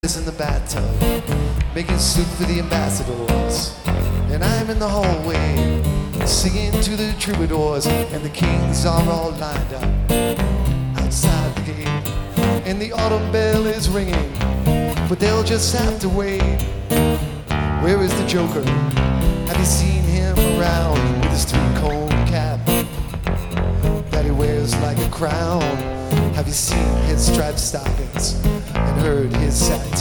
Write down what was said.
is in the bathtub, making soup for the ambassadors. And I'm in the hallway, singing to the troubadours. And the kings are all lined up outside the gate. And the autumn bell is ringing, but they'll just have to wait. Where is the Joker? Have you seen him around with his three-cone cap that he wears like a crown? Have you seen his striped stockings and heard his sad